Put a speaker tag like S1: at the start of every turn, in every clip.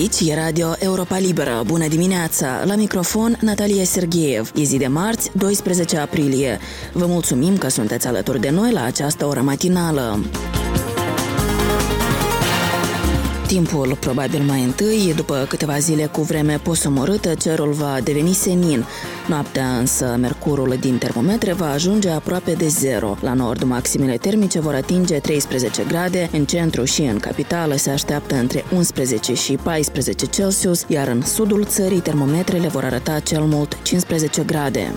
S1: Aici e Radio Europa Liberă. Bună dimineața! La microfon Natalia Sergeev. E zi de marți, 12 aprilie. Vă mulțumim că sunteți alături de noi la această oră matinală. Timpul probabil mai întâi, după câteva zile cu vreme posomorâtă, cerul va deveni senin. Noaptea însă, mercurul din termometre va ajunge aproape de 0. La nord, maximele termice vor atinge 13 grade, în centru și în capitală se așteaptă între 11 și 14 Celsius, iar în sudul țării termometrele vor arăta cel mult 15 grade.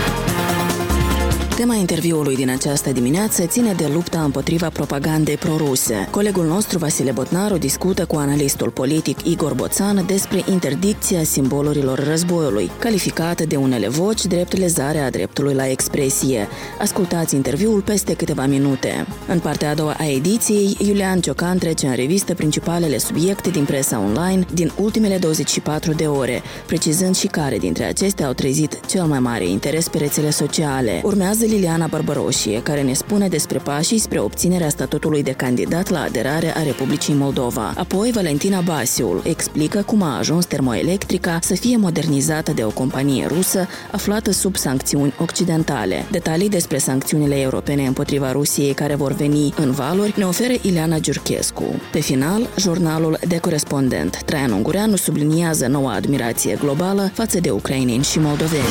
S1: Tema interviului din această dimineață ține de lupta împotriva propagandei proruse. Colegul nostru, Vasile Botnaru, discută cu analistul politic Igor Boțan despre interdicția simbolurilor războiului, calificată de unele voci drept lezarea dreptului la expresie. Ascultați interviul peste câteva minute. În partea a doua a ediției, Iulian Ciocan trece în revistă principalele subiecte din presa online din ultimele 24 de ore, precizând și care dintre acestea au trezit cel mai mare interes pe rețele sociale. Urmează Liliana Barbăroșie, care ne spune despre pașii spre obținerea statutului de candidat la aderare a Republicii Moldova. Apoi, Valentina Basiul explică cum a ajuns termoelectrica să fie modernizată de o companie rusă aflată sub sancțiuni occidentale. Detalii despre sancțiunile europene împotriva Rusiei care vor veni în valuri ne oferă Ileana Giurchescu. Pe final, jurnalul de corespondent Traian Ungureanu subliniază noua admirație globală față de ucraineni și moldoveni.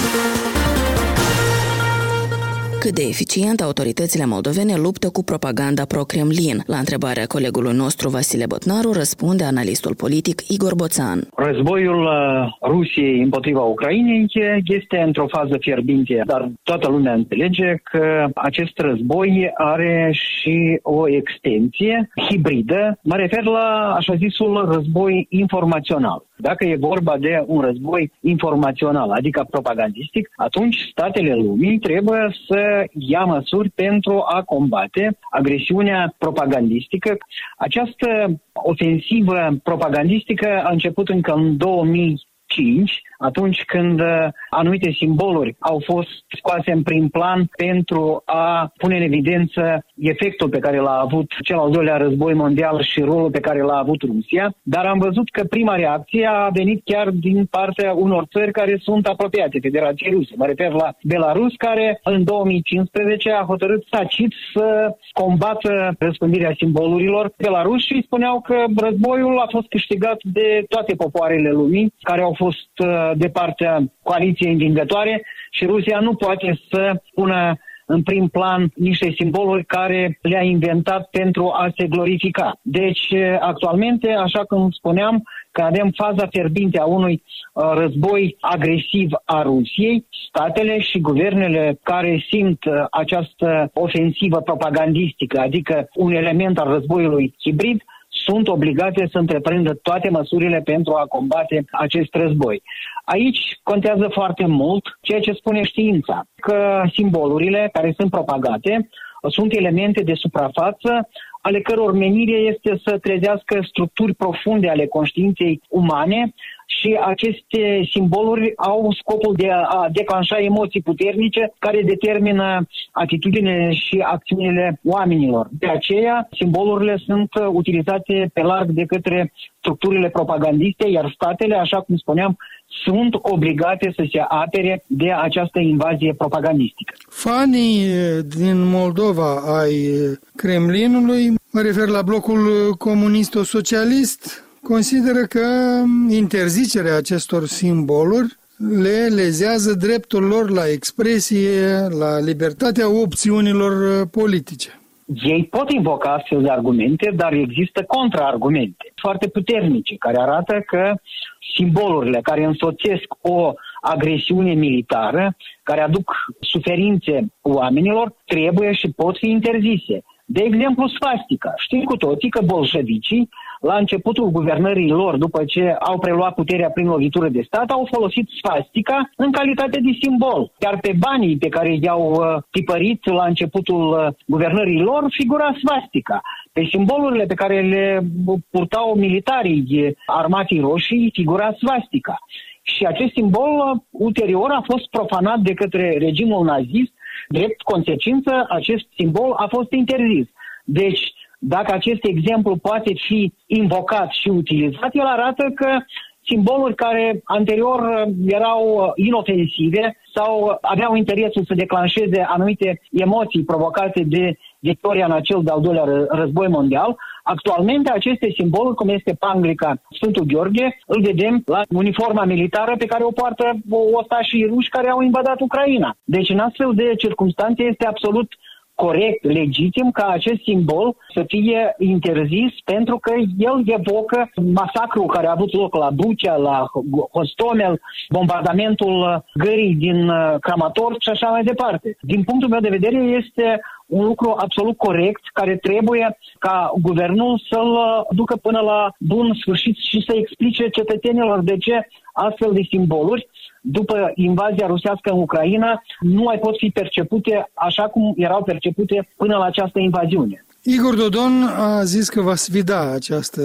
S1: Cât de eficient autoritățile moldovene luptă cu propaganda pro-Kremlin? La întrebarea colegului nostru Vasile Botnaru răspunde analistul politic Igor Boțan.
S2: Războiul Rusiei împotriva Ucrainei este într-o fază fierbinte, dar toată lumea înțelege că acest război are și o extensie hibridă. Mă refer la așa zisul război informațional. Dacă e vorba de un război informațional, adică propagandistic, atunci statele lumii trebuie să ia măsuri pentru a combate agresiunea propagandistică. Această ofensivă propagandistică a început încă în 2005, atunci când anumite simboluri au fost scoase în prim plan pentru a pune în evidență efectul pe care l-a avut cel al doilea război mondial și rolul pe care l-a avut Rusia, dar am văzut că prima reacție a venit chiar din partea unor țări care sunt apropiate Federației Ruse. Mă refer la Belarus, care în 2015 a hotărât tacit să combată răspândirea simbolurilor Belarus și spuneau că războiul a fost câștigat de toate popoarele lumii care au fost de partea coaliției învingătoare și Rusia nu poate să pună în prim plan niște simboluri care le-a inventat pentru a se glorifica. Deci, actualmente, așa cum spuneam, că avem faza fierbinte a unui război agresiv a Rusiei, statele și guvernele care simt această ofensivă propagandistică, adică un element al războiului hibrid, sunt obligate să întreprindă toate măsurile pentru a combate acest război. Aici contează foarte mult ceea ce spune știința, că simbolurile care sunt propagate sunt elemente de suprafață ale căror menire este să trezească structuri profunde ale conștiinței umane și aceste simboluri au scopul de a declanșa emoții puternice care determină atitudinile și acțiunile oamenilor. De aceea, simbolurile sunt utilizate pe larg de către structurile propagandiste, iar statele, așa cum spuneam, sunt obligate să se apere de această invazie propagandistică.
S3: Fanii din Moldova ai Kremlinului, mă refer la blocul comunist-socialist, consideră că interzicerea acestor simboluri le lezează dreptul lor la expresie, la libertatea opțiunilor politice.
S2: Ei pot invoca astfel de argumente, dar există contraargumente foarte puternice care arată că simbolurile care însoțesc o agresiune militară, care aduc suferințe oamenilor, trebuie și pot fi interzise. De exemplu, svastica. Știm cu toții că bolșevicii, la începutul guvernării lor, după ce au preluat puterea prin lovitură de stat, au folosit svastica în calitate de simbol. Chiar pe banii pe care i-au tipărit la începutul guvernării lor, figura svastica. Pe simbolurile pe care le purtau militarii armatei roșii, figura svastica. Și acest simbol ulterior a fost profanat de către regimul nazist. Drept consecință, acest simbol a fost interzis. Deci, dacă acest exemplu poate fi invocat și utilizat, el arată că simboluri care anterior erau inofensive sau aveau interesul să declanșeze anumite emoții provocate de victoria în acel de-al doilea război mondial, actualmente aceste simboluri, cum este panglica Sfântul Gheorghe, îl vedem la uniforma militară pe care o poartă ostașii ruși care au invadat Ucraina. Deci în astfel de circunstanțe este absolut corect, legitim ca acest simbol să fie interzis pentru că el evocă masacrul care a avut loc la Bucea, la Hostomel, bombardamentul gării din Kramatorsk și așa mai departe. Din punctul meu de vedere este un lucru absolut corect care trebuie ca guvernul să-l ducă până la bun sfârșit și să explice cetățenilor de ce astfel de simboluri după invazia rusească în Ucraina nu mai pot fi percepute așa cum erau percepute până la această invaziune.
S3: Igor Dodon a zis că va sfida această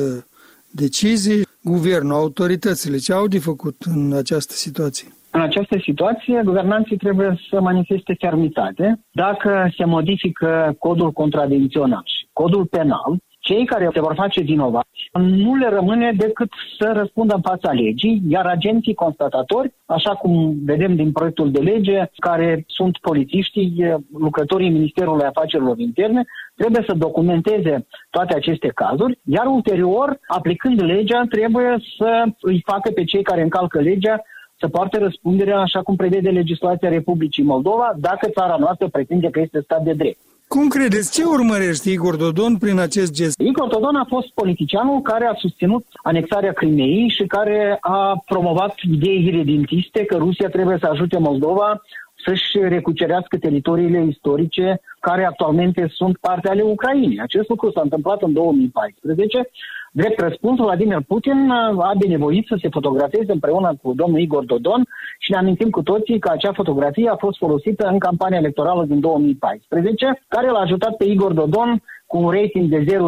S3: decizie. Guvernul, autoritățile, ce au de făcut în această situație?
S2: În această situație, guvernanții trebuie să manifeste fermitate. Dacă se modifică codul contravențional și codul penal, cei care se vor face vinovați nu le rămâne decât să răspundă în fața legii, iar agenții constatatori, așa cum vedem din proiectul de lege, care sunt polițiștii, lucrătorii Ministerului Afacerilor Interne, trebuie să documenteze toate aceste cazuri, iar ulterior, aplicând legea, trebuie să îi facă pe cei care încalcă legea să poarte răspunderea așa cum prevede legislația Republicii Moldova, dacă țara noastră pretinde că este stat de drept.
S3: Cum credeți? Ce urmărește Igor Dodon prin acest gest?
S2: Igor Dodon a fost politicianul care a susținut anexarea Crimeei și care a promovat idei iredentiste că Rusia trebuie să ajute Moldova să-și recucerească teritoriile istorice care actualmente sunt parte ale Ucrainei. Acest lucru s-a întâmplat în 2014. Drept răspuns, Vladimir Putin a binevoit să se fotografeze împreună cu domnul Igor Dodon și ne amintim cu toții că acea fotografie a fost folosită în campania electorală din 2014, care l-a ajutat pe Igor Dodon cu un rating de 0,5%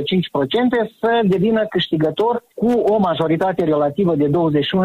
S2: să devină câștigător cu o majoritate relativă de 21%.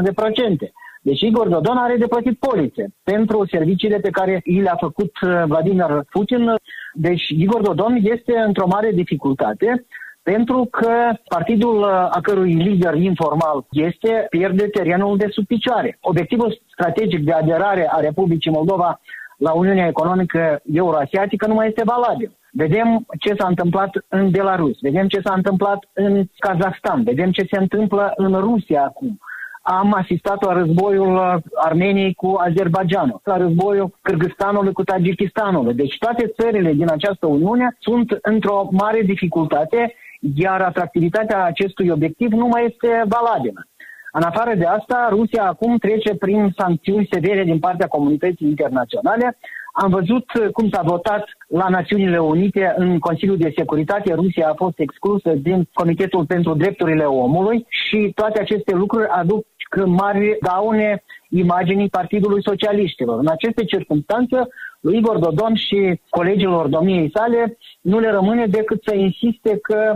S2: Deci Igor Dodon are de plătit polițe pentru serviciile pe care i le-a făcut Vladimir Putin. Deci Igor Dodon este într-o mare dificultate pentru că partidul a cărui lider informal pierde terenul de sub picioare. Obiectivul strategic de aderare a Republicii Moldova la Uniunea Economică Euroasiatică nu mai este valabil. Vedem ce s-a întâmplat în Belarus, vedem ce s-a întâmplat în Kazahstan, vedem ce se întâmplă în Rusia acum. Am asistat la războiul Armeniei cu Azerbaidjanul, la războiul Kârgâzstanului cu Tajikistanul. Deci toate țările din această Uniune sunt într-o mare dificultate, iar atractivitatea acestui obiectiv nu mai este valabilă. În afară de asta, Rusia acum trece prin sancțiuni severe din partea comunității internaționale. Am văzut cum s-a votat la Națiunile Unite în Consiliul de Securitate. Rusia a fost exclusă din Comitetul pentru Drepturile Omului și toate aceste lucruri aduc mari daune imaginii Partidului Socialiștilor. În aceste circunstanțe, lui Igor Dodon și colegilor domniei sale nu le rămâne decât să insiste că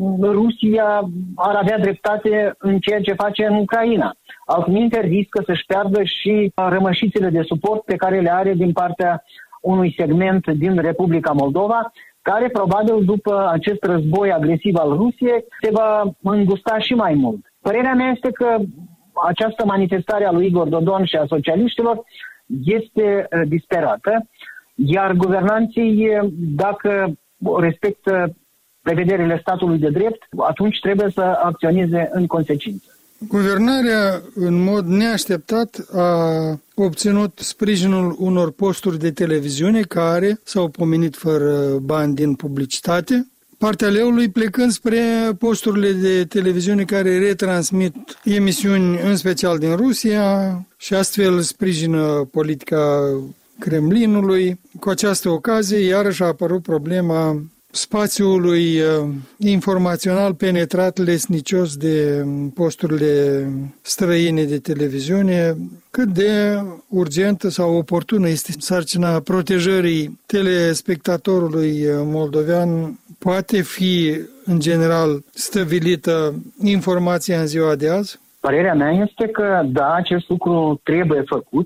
S2: Rusia ar avea dreptate în ceea ce face în Ucraina. Altminteri riscă să-și piardă și rămășițele de suport pe care le are din partea unui segment din Republica Moldova, care probabil după acest război agresiv al Rusiei se va îngusta și mai mult. Părerea mea este că această manifestare a lui Igor Dodon și a socialiștilor este disperată, iar guvernanții, dacă respectă prevederile statului de drept, atunci trebuie să acționeze în consecință.
S3: Guvernarea, în mod neașteptat, a obținut sprijinul unor posturi de televiziune care s-au pomenit fără bani din publicitate, partea leului plecând spre posturile de televiziune care retransmit emisiuni în special din Rusia și astfel sprijină politica Kremlinului. Cu această ocazie, iarăși a apărut problema spațiului informațional penetrat lesnicios de posturile străine de televiziune. Cât de urgentă sau oportună este sarcina protejării telespectatorului moldovean? Poate fi, în general, stăvilită informația în ziua de azi?
S2: Părerea mea este că, da, acest lucru trebuie făcut,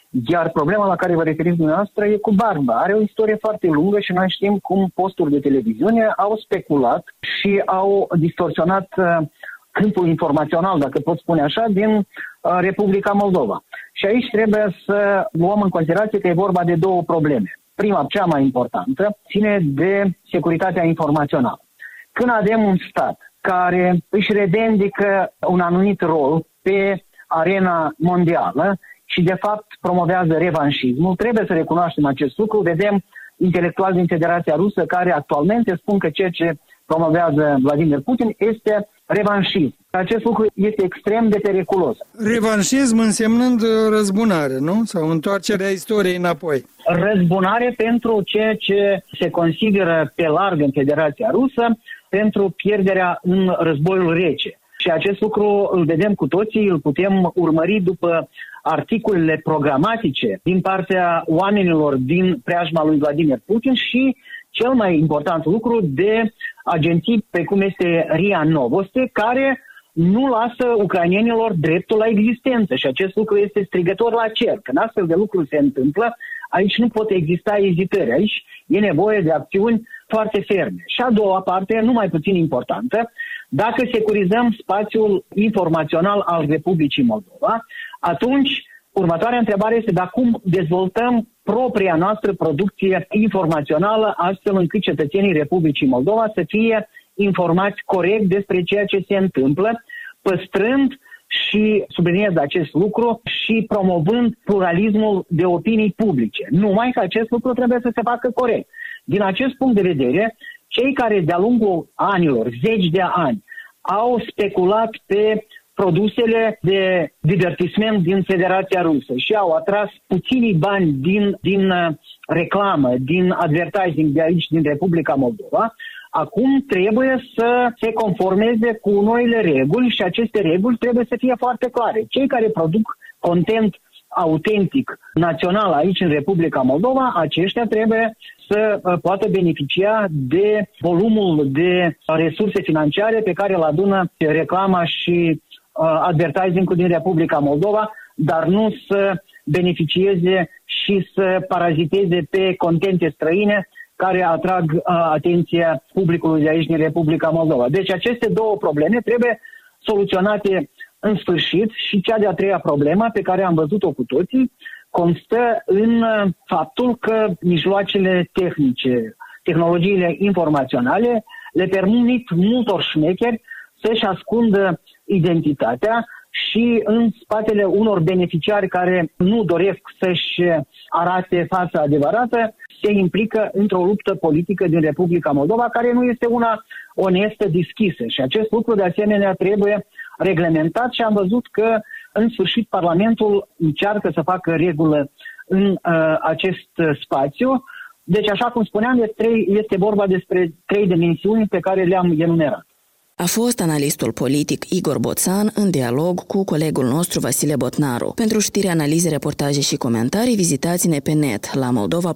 S2: Iar problema la care vă referiți dumneavoastră e cu Barba. Are o istorie foarte lungă și noi știm cum posturi de televiziune au speculat și au distorsionat câmpul informațional, dacă pot spune așa, din Republica Moldova. Și aici trebuie să luăm în considerație că e vorba de două probleme. Prima, cea mai importantă, ține de securitatea informațională. Când avem un stat care își revendică un anumit rol pe arena mondială și de fapt promovează revanșismul, trebuie să recunoaștem acest lucru. Vedem intelectuali din Federația Rusă care actualmente spun că ceea ce promovează Vladimir Putin este revanșism. Acest lucru este extrem de periculos.
S3: Revanșism însemnând răzbunare, nu? Sau întoarcerea istoriei înapoi.
S2: Răzbunare pentru ceea ce se consideră pe larg în Federația Rusă pentru pierderea în războiul rece. Și acest lucru îl vedem cu toții, îl putem urmări după articolele programatice din partea oamenilor din preajma lui Vladimir Putin și cel mai important lucru de agenții precum este RIA Novosti, care nu lasă ucrainienilor dreptul la existență și acest lucru este strigător la cer. Când astfel de lucruri se întâmplă, aici nu pot exista ezitări, aici e nevoie de acțiuni foarte ferme. Și a doua parte, nu mai puțin importantă, dacă securizăm spațiul informațional al Republicii Moldova, atunci următoarea întrebare este dacă cum dezvoltăm propria noastră producție informațională astfel încât cetățenii Republicii Moldova să fie informați corect despre ceea ce se întâmplă, păstrând și subliniez acest lucru și promovând pluralismul de opinii publice. Numai că acest lucru trebuie să se facă corect. Din acest punct de vedere, cei care de-a lungul anilor, zeci de ani, au speculat pe produsele de divertisment din Federația Rusă și au atras puținii bani din reclamă, din advertising de aici, din Republica Moldova, acum trebuie să se conformeze cu noile reguli și aceste reguli trebuie să fie foarte clare. Cei care produc content autentic, național aici în Republica Moldova, aceștia trebuie să poată beneficia de volumul de resurse financiare pe care îl adună reclama și advertising-ul din Republica Moldova, dar nu să beneficieze și să paraziteze pe contente străine care atrag atenția publicului de aici din Republica Moldova. Deci aceste două probleme trebuie soluționate în sfârșit și cea de-a treia problemă pe care am văzut-o cu toții constă în faptul că mijloacele tehnice, tehnologiile informaționale le permit multor șmecheri să-și ascundă identitatea și în spatele unor beneficiari care nu doresc să-și arate fața adevărată, se implică într-o luptă politică din Republica Moldova care nu este una onestă, deschisă. Și acest lucru de asemenea trebuie reglementat și am văzut că în sfârșit Parlamentul încearcă să facă regulă în acest spațiu. Deci, așa cum spuneam, este vorba despre trei dimensiuni pe care le-am enumerat.
S1: A fost analistul politic Igor Boțan în dialog cu colegul nostru Vasile Botnaru. Pentru știri, analize, reportaje și comentarii, vizitați-ne pe net la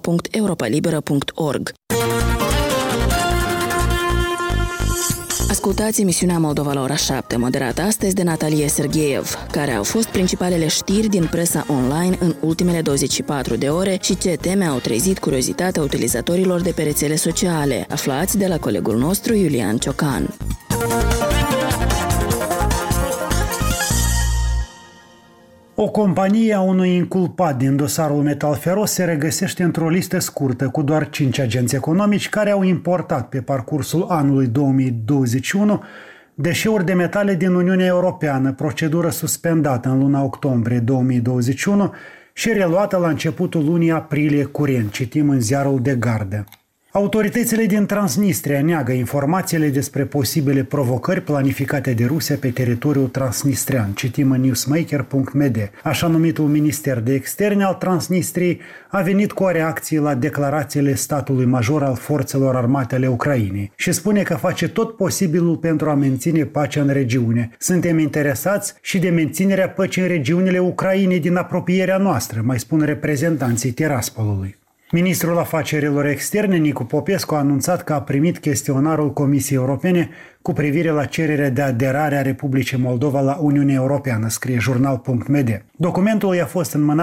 S1: moldova.europalibera.org. Ascultați emisiunea Moldova la ora 7, moderată astăzi de Natalia Sergeev, care au fost principalele știri din presa online în ultimele 24 de ore și ce teme au trezit curiozitatea utilizatorilor de pe rețele sociale. Aflați de la colegul nostru Iulian Ciocan.
S4: O companie a unui inculpat din dosarul Metalferos se regăsește într-o listă scurtă cu doar 5 agenți economici care au importat pe parcursul anului 2021 deșeuri de metale din Uniunea Europeană, procedură suspendată în luna octombrie 2021 și reluată la începutul lunii aprilie curent, citim în ziarul de gardă. Autoritățile din Transnistria neagă informațiile despre posibile provocări planificate de Rusia pe teritoriul transnistrian, citim în newsmaker.md. Așa numitul Minister de Externe al Transnistriei a venit cu o reacție la declarațiile statului major al forțelor armate ale Ucrainei și spune că face tot posibilul pentru a menține pacea în regiune. Suntem interesați și de menținerea păcii în regiunile Ucrainei din apropierea noastră, mai spun reprezentanții Tiraspolului. Ministrul Afacerilor Externe, Nicu Popescu, a anunțat că a primit chestionarul Comisiei Europene cu privire la cererea de aderare a Republicii Moldova la Uniunea Europeană, scrie jurnal.md. Documentul i-a fost înmânat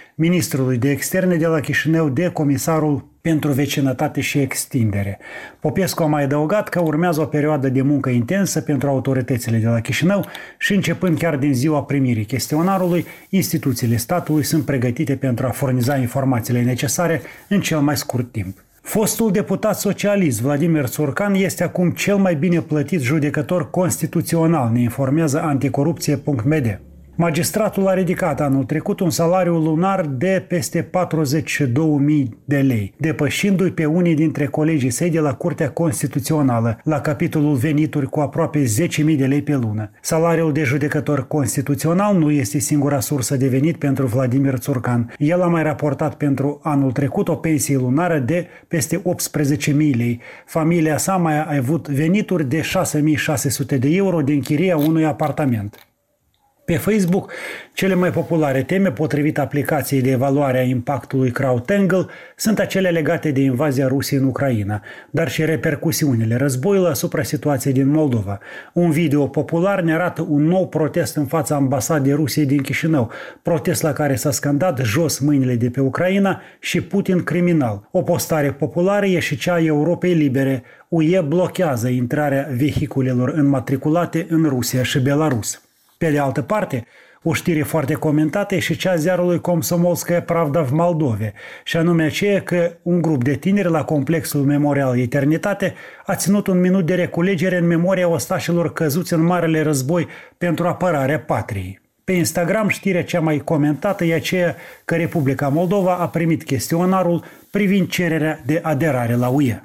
S4: ministrului de externe de la Chișinău de comisarul pentru vecinătate și extindere. Popescu a mai adăugat că urmează o perioadă de muncă intensă pentru autoritățile de la Chișinău și începând chiar din ziua primirii chestionarului, instituțiile statului sunt pregătite pentru a furniza informațiile necesare în cel mai scurt timp. Fostul deputat socialist Vladimir Țurcan este acum cel mai bine plătit judecător constituțional, ne informează anticorupție.md. Magistratul a ridicat anul trecut un salariu lunar de peste 42.000 de lei, depășindu-i pe unii dintre colegii săi de la Curtea Constituțională, la capitolul venituri cu aproape 10.000 de lei pe lună. Salariul de judecător constituțional nu este singura sursă de venit pentru Vladimir Țurcan. El a mai raportat pentru anul trecut o pensie lunară de peste 18.000 lei. Familia sa mai a avut venituri de 6.600 de euro din chiria unui apartament. Pe Facebook, cele mai populare teme, potrivit aplicației de evaluare a impactului CrowdTangle, sunt acele legate de invazia Rusiei în Ucraina, dar și repercusiunile războiului asupra situației din Moldova. Un video popular ne arată un nou protest în fața ambasadei Rusiei din Chișinău, protest la care s-a scandat jos mâinile de pe Ucraina și Putin criminal. O postare populară e și cea a Europei Libere. UE blochează intrarea vehiculelor înmatriculate în Rusia și Belarus. Pe de altă parte, o știre foarte comentată e și cea a ziarului Komsomolskaya Pravda v Moldove, și anume aceea că un grup de tineri la complexul Memorial Eternitate a ținut un minut de reculegere în memoria ostașilor căzuți în Marele Război pentru apărarea patriei. Pe Instagram, știrea cea mai comentată e aceea că Republica Moldova a primit chestionarul privind cererea de aderare la UE.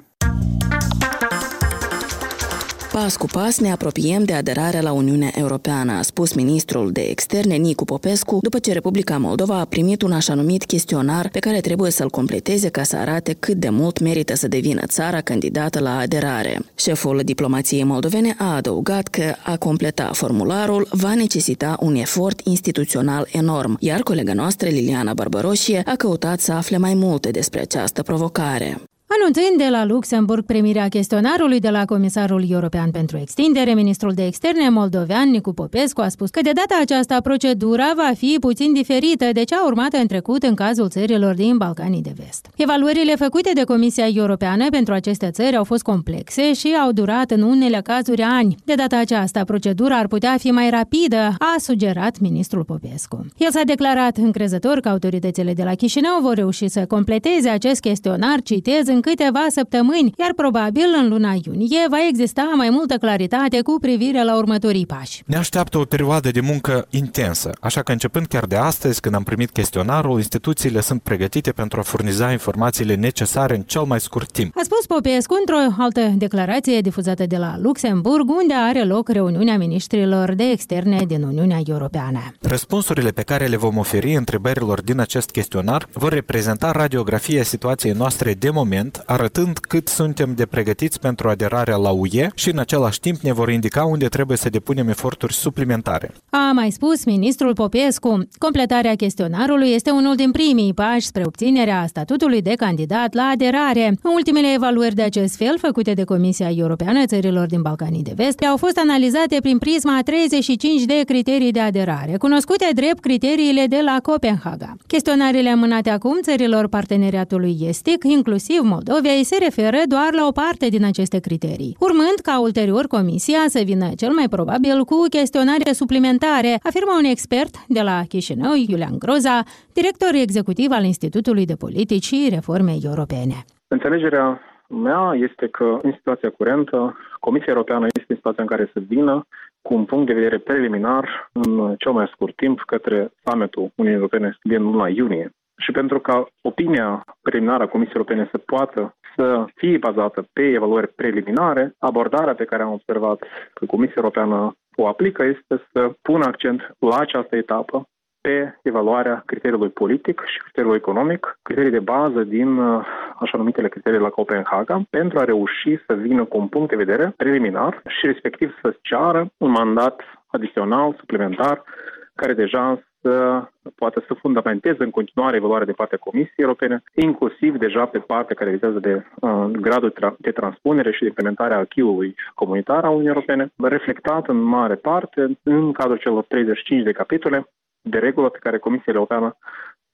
S1: Pas cu pas ne apropiem de aderarea la Uniunea Europeană, a spus ministrul de externe Nicu Popescu, după ce Republica Moldova a primit un așa numit chestionar pe care trebuie să-l completeze ca să arate cât de mult merită să devină țara candidată la aderare. Șeful diplomației moldovene a adăugat că a completa formularul va necesita un efort instituțional enorm, iar colega noastră Liliana Barbăroșie a căutat să afle mai multe despre această provocare.
S5: Anunțând de la Luxemburg primirea chestionarului de la Comisarul European pentru Extindere, ministrul de externe moldovean Nicu Popescu a spus că de data aceasta procedura va fi puțin diferită de cea urmată în trecut în cazul țărilor din Balcanii de Vest. Evaluările făcute de Comisia Europeană pentru aceste țări au fost complexe și au durat în unele cazuri ani. De data aceasta, procedura ar putea fi mai rapidă, a sugerat ministrul Popescu. El s-a declarat încrezător că autoritățile de la Chișinău vor reuși să completeze acest chestionar, citez, în câteva săptămâni, iar probabil în luna iunie va exista mai multă claritate cu privire la următorii pași.
S6: Ne așteaptă o perioadă de muncă intensă, așa că începând chiar de astăzi, când am primit chestionarul, instituțiile sunt pregătite pentru a furniza informațiile necesare în cel mai scurt timp.
S5: A spus Popescu într-o altă declarație difuzată de la Luxemburg, unde are loc reuniunea ministrilor de externe din Uniunea Europeană.
S6: Răspunsurile pe care le vom oferi întrebărilor din acest chestionar vor reprezenta radiografia situației noastre de moment, arătând cât suntem de pregătiți pentru aderarea la UE și în același timp ne vor indica unde trebuie să depunem eforturi suplimentare.
S5: A mai spus ministrul Popescu, completarea chestionarului este unul din primii pași spre obținerea statutului de candidat la aderare. Ultimele evaluări de acest fel, făcute de Comisia Europeană țărilor din Balcanii de Vest, au fost analizate prin prisma 35 de criterii de aderare, cunoscute drept criteriile de la Copenhaga. Chestionarele amânate acum țărilor parteneriatului estic, inclusiv Moldovei, se referă doar la o parte din aceste criterii, urmând ca ulterior Comisia să vină cel mai probabil cu chestionare suplimentare, afirmă un expert de la Chișinău, Iulian Groza, director executiv al Institutului de Politici și Reforme Europene.
S7: Înțelegerea mea este că în situația curentă, Comisia Europeană este în situația în care să vină cu un punct de vedere preliminar în cel mai scurt timp către summitul Uniunii Europene din luna iunie. Și pentru ca opinia preliminară a Comisiei Europene să poată să fie bazată pe evaluări preliminare, abordarea pe care am observat că Comisia Europeană o aplică este să pună accent la această etapă pe evaluarea criteriului politic și criteriului economic, criterii de bază din așa numitele criterii la Copenhaga, pentru a reuși să vină cu un punct de vedere preliminar și respectiv să-ți ceară un mandat adițional, suplimentar, care deja să poate să fundamenteze în continuare evaluarea de partea Comisiei Europene, inclusiv deja pe partea care vizează de gradul de transpunere și de implementare a acquis-ului comunitar a Uniunii Europene, reflectat în mare parte în cadrul celor 35 de capitole de regulă pe care Comisia Europeană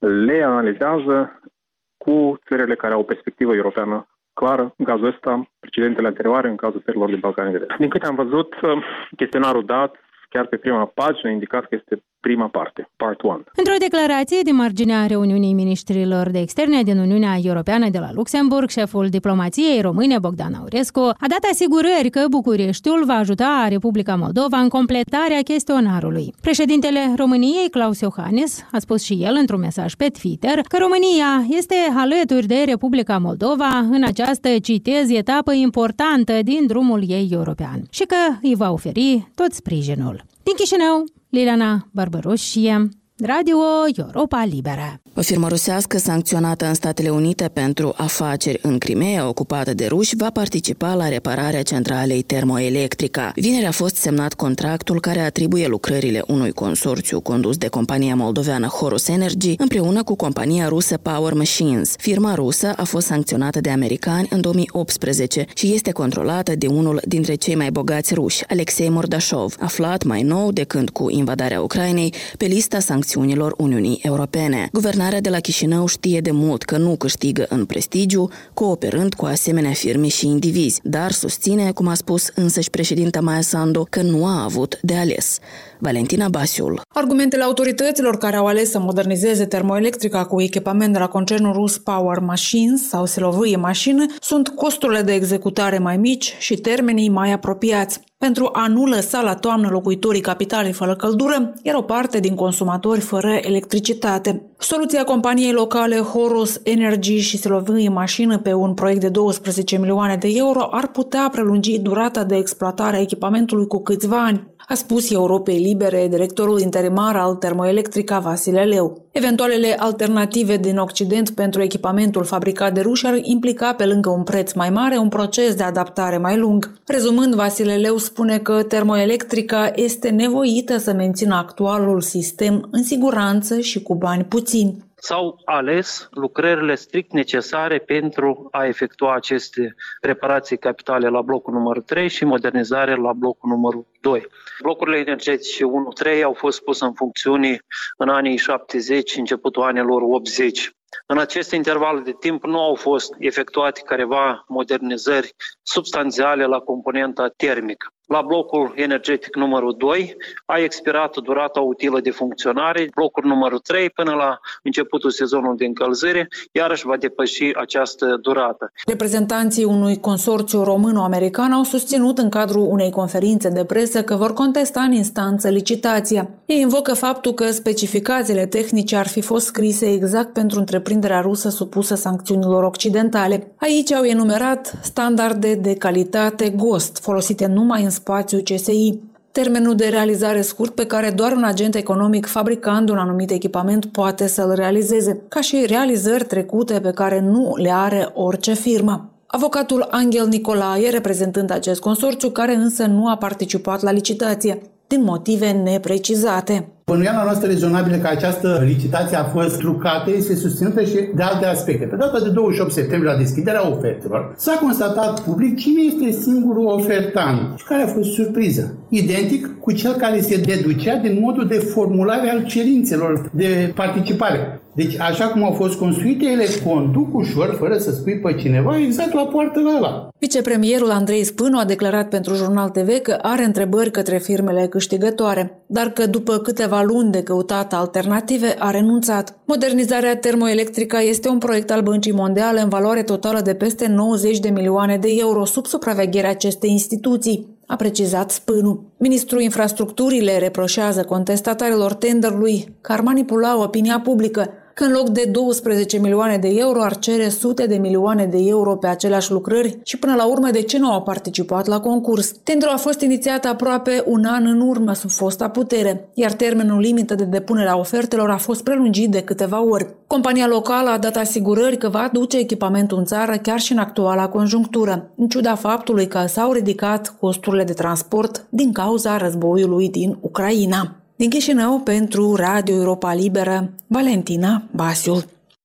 S7: le analizează cu țările care au o perspectivă europeană clară, în cazul ăsta, precedentele anterioare, în cazul țărilor din Balcanii de Vest. Din câte am văzut, chestionarul dat, chiar pe prima pagină, a indicat că este prima parte, part 1.
S5: Într-o declarație din marginea reuniunii ministrilor de externe din Uniunea Europeană de la Luxemburg, șeful diplomației române, Bogdan Aurescu, a dat asigurări că Bucureștiul va ajuta Republica Moldova în completarea chestionarului. Președintele României, Klaus Iohannis, a spus și el într-un mesaj pe Twitter că România este alături de Republica Moldova în această, citez, etapă importantă din drumul ei european și că îi va oferi tot sprijinul. Din Chișinău, Liliana Barbărușie, Radio Europa Liberă.
S1: O firmă rusească sancționată în Statele Unite pentru afaceri în Crimea, ocupată de ruși, va participa la repararea centralei termoelectrica. Vineri a fost semnat contractul care atribuie lucrările unui consorțiu condus de compania moldoveană Horus Energy împreună cu compania rusă Power Machines. Firma rusă a fost sancționată de americani în 2018 și este controlată de unul dintre cei mai bogați ruși, Alexei Mordașov, aflat mai nou de când cu invadarea Ucrainei pe lista sancțiunilor Uniunii Europene. Guvernarea de la Chișinău știe de mult că nu câștigă în prestigiu cooperând cu asemenea firme și indivizi, dar susține, cum a spus însăși președinta Maia Sandu, că nu a avut de ales. Valentina Basiul.
S8: Argumentele autorităților care au ales să modernizeze termoelectrica cu echipament de la concernul rus Power Machines sau Silovie Mașină sunt costurile de executare mai mici și termenii mai apropiați. Pentru a nu lăsa la toamnă locuitorii capitalei fără căldură, iar o parte din consumatori fără electricitate. Soluția companiei locale Horus Energy și Silovie Mașină pe un proiect de 12 milioane de euro ar putea prelungi durata de exploatare a echipamentului cu câțiva ani, a spus Europei Libere directorul interimar al Termoelectrica Vasile Leu. Eventualele alternative din Occident pentru echipamentul fabricat de ruși ar implica, pe lângă un preț mai mare, un proces de adaptare mai lung. Rezumând, Vasile Leu spune că Termoelectrica este nevoită să mențină actualul sistem în siguranță și cu bani puțini.
S9: S-au ales lucrările strict necesare pentru a efectua aceste reparații capitale la blocul numărul 3 și modernizare la blocul numărul 2. Blocurile energetice 1-3 au fost puse în funcțiune în anii 70, începutul anilor 80. În acest interval de timp nu au fost efectuate careva modernizări substanțiale la componenta termică. La blocul energetic numărul 2 a expirat durata utilă de funcționare, blocul numărul 3 până la începutul sezonului de încălzire, iarăși va depăși această durată.
S8: Reprezentanții unui consorțiu româno-american au susținut în cadrul unei conferințe de presă că vor contesta în instanță licitația. Ei invocă faptul că specificațiile tehnice ar fi fost scrise exact pentru întreprinderea rusă supusă sancțiunilor occidentale. Aici au enumerat standarde de calitate GOST, folosite numai în spațiu CSI. Termenul de realizare scurt pe care doar un agent economic fabricând un anumit echipament poate să-l realizeze, ca și realizări trecute pe care nu le are orice firmă. Avocatul Angel Nicolae, reprezentând acest consorțiu, care însă nu a participat la licitație, din motive neprecizate.
S10: Bănuiala noastră rezonabilă că această licitație a fost trucată este susținută și de alte aspecte. Pe data de 28 septembrie, la deschiderea ofertelor, s-a constatat public cine este singurul ofertant și care a fost surpriză. Identic cu cel care se deducea din modul de formulare al cerințelor de participare. Deci, așa cum au fost construite, ele conduc ușor, fără să spui pe cineva, exact la poartă la ăla.
S8: Vicepremierul Andrei Spânu a declarat pentru Jurnal TV că are întrebări către firmele câștigătoare, dar că după câteva luni de căutat alternative a renunțat. Modernizarea termoelectrică este un proiect al Băncii Mondiale în valoare totală de peste 90 de milioane de euro sub supravegherea acestei instituții, a precizat Spânu. Ministrul Infrastructurii le reproșează contestatarilor tenderului că ar manipula opinia publică, că în loc de 12 milioane de euro ar cere sute de milioane de euro pe aceleași lucrări și până la urmă de ce nu au participat la concurs. Tenderul a fost inițiat aproape un an în urmă sub fosta putere, iar termenul limită de depunere a ofertelor a fost prelungit de câteva ori. Compania locală a dat asigurări că va aduce echipamentul în țară chiar și în actuala conjunctură, în ciuda faptului că s-au ridicat costurile de transport din cauza războiului din Ucraina. Din Chișinău, pentru Radio Europa Liberă, Valentina Basiul.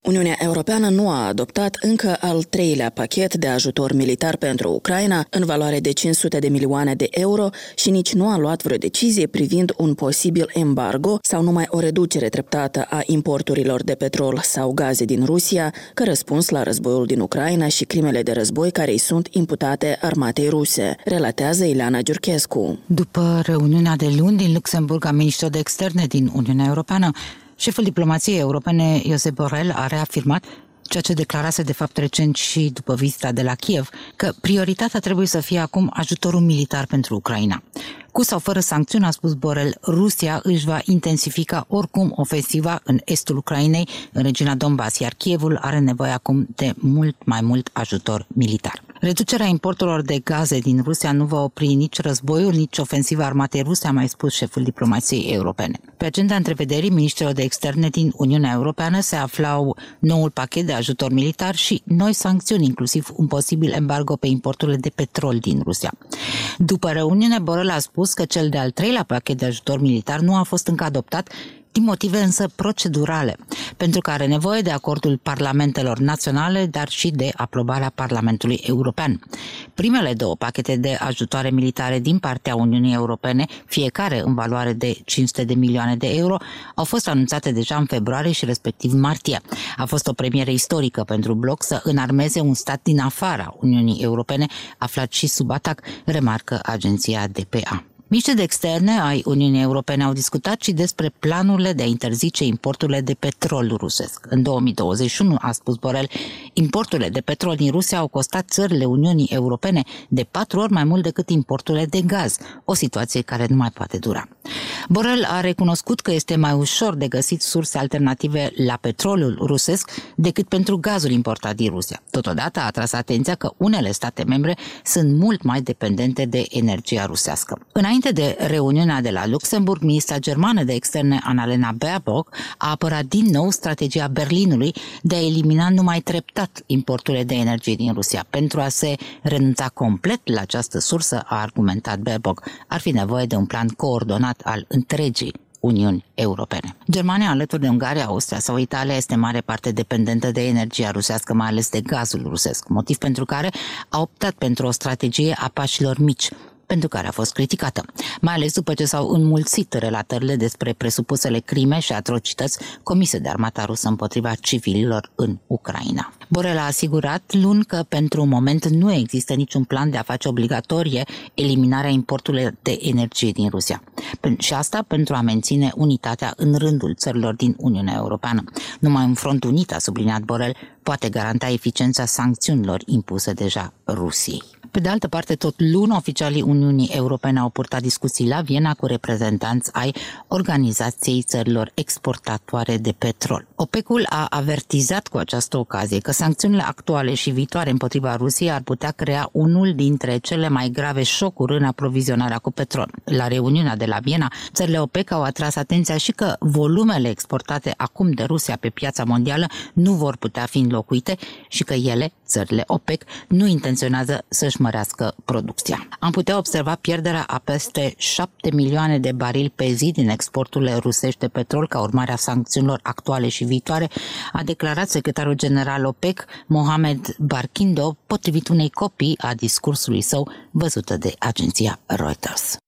S1: Uniunea Europeană nu a adoptat încă al 3-lea pachet de ajutor militar pentru Ucraina în valoare de 500 de milioane de euro și nici nu a luat vreo decizie privind un posibil embargo sau numai o reducere treptată a importurilor de petrol sau gaze din Rusia, ca răspuns la războiul din Ucraina și crimele de război care îi sunt imputate armatei ruse, relatează Ileana Giurchescu.
S11: După reuniunea de luni din Luxemburg a ministrilor de externe din Uniunea Europeană, șeful diplomației europene, Josep Borrell, a reafirmat ceea ce declarase de fapt recent și după vizita de la Kiev, că prioritatea trebuie să fie acum ajutorul militar pentru Ucraina. Cu sau fără sancțiuni, a spus Borrell, Rusia își va intensifica oricum ofensiva în estul Ucrainei, în regiunea Donbass, iar Kievul are nevoie acum de mult mai mult ajutor militar. Reducerea importurilor de gaze din Rusia nu va opri nici războiul, nici ofensiva armatei ruse, a mai spus șeful diplomației europene. Pe agenda întrevederii ministrilor de externe din Uniunea Europeană se aflau noul pachet de ajutor militar și noi sancțiuni, inclusiv un posibil embargo pe importurile de petrol din Rusia. După reuniune, Borrell a spus că cel de-al 3-lea pachet de ajutor militar nu a fost încă adoptat, din motive însă procedurale, pentru că are nevoie de acordul parlamentelor naționale, dar și de aprobarea Parlamentului European. Primele 2 pachete de ajutoare militare din partea Uniunii Europene, fiecare în valoare de 500 de milioane de euro, au fost anunțate deja în februarie și respectiv martie. A fost o premieră istorică pentru bloc să înarmeze un stat din afara Uniunii Europene, aflat și sub atac, remarcă agenția DPA. Miniștrii de externe ai Uniunii Europene au discutat și despre planurile de a interzice importurile de petrol rusesc. În 2021, a spus Borrell, importurile de petrol din Rusia au costat țările Uniunii Europene de 4 ori mai mult decât importurile de gaz, o situație care nu mai poate dura. Borrell a recunoscut că este mai ușor de găsit surse alternative la petrolul rusesc decât pentru gazul importat din Rusia. Totodată a atras atenția că unele state membre sunt mult mai dependente de energia rusească. Înainte de reuniunea de la Luxemburg, ministra germană de externe Annalena Baerbock a apărat din nou strategia Berlinului de a elimina numai treptat importurile de energie din Rusia. Pentru a se renunța complet la această sursă, a argumentat Baerbock, ar fi nevoie de un plan coordonat al întregii Uniuni Europene. Germania, alături de Ungaria, Austria sau Italia, este în mare parte dependentă de energia rusească, mai ales de gazul rusesc, motiv pentru care a optat pentru o strategie a pașilor mici, pentru care a fost criticată, mai ales după ce s-au înmulțit relatările despre presupusele crime și atrocități comise de armata rusă împotriva civililor în Ucraina. Borrell a asigurat luni că pentru un moment nu există niciun plan de a face obligatorie eliminarea importurilor de energie din Rusia. Și asta pentru a menține unitatea în rândul țărilor din Uniunea Europeană. Numai un front unit, a subliniat Borrell, poate garanta eficiența sancțiunilor impuse deja Rusiei. Pe de altă parte, tot luni, oficialii Uniunii Europene au purtat discuții la Viena cu reprezentanți ai Organizației Țărilor Exportatoare de Petrol. OPEC-ul a avertizat cu această ocazie că sancțiunile actuale și viitoare împotriva Rusiei ar putea crea unul dintre cele mai grave șocuri în aprovizionarea cu petrol. La reuniunea de la Viena, țările OPEC au atras atenția și că volumele exportate acum de Rusia pe piața mondială nu vor putea fi înlocuite și că ele, țările OPEC, nu intenționează să-și mărească producția. Am putea observa pierderea a peste 7 milioane de barili pe zi din exporturile rusești de petrol ca urmare a sancțiunilor actuale și viitoare, a declarat secretarul general OPEC, Mohamed Barkindo, potrivit unei copii a discursului său văzută de agenția Reuters.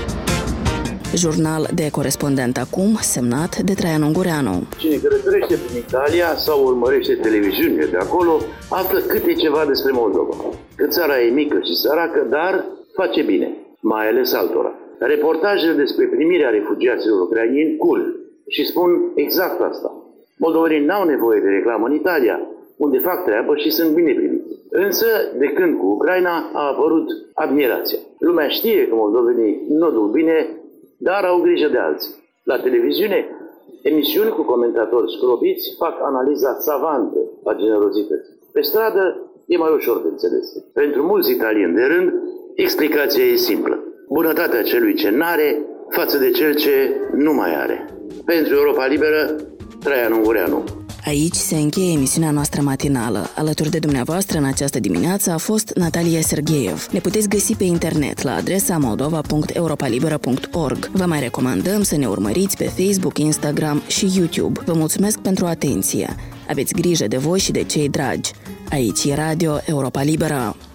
S1: Jurnal de corespondent acum, semnat de Traian Ungureanu.
S12: Cine călătorește prin Italia sau urmărește televiziunile de acolo, află câte ceva despre Moldova. Că țara e mică și săracă, dar face bine, mai ales altora. Reportajele despre primirea refugiaților ucrainieni curg și spun exact asta. Moldovenii n-au nevoie de reclamă în Italia, unde fac treabă și sunt bine primiți. Însă, de când cu Ucraina a apărut admirația. Lumea știe că moldovenii nu duc bine, dar au grijă de alții. La televiziune, emisiuni cu comentatori scrobiți fac analiza savantă a generozității. Pe stradă e mai ușor de înțeles. Pentru mulți italieni de rând, explicația e simplă. Bunătatea celui ce n-are față de cel ce nu mai are. Pentru Europa Liberă, Traian Ungureanu.
S1: Aici se încheie emisiunea noastră matinală. Alături de dumneavoastră în această dimineață a fost Natalia Sergeev. Ne puteți găsi pe internet la adresa moldova.europalibera.org. Vă mai recomandăm să ne urmăriți pe Facebook, Instagram și YouTube. Vă mulțumesc pentru atenție. Aveți grijă de voi și de cei dragi. Aici e Radio Europa Liberă.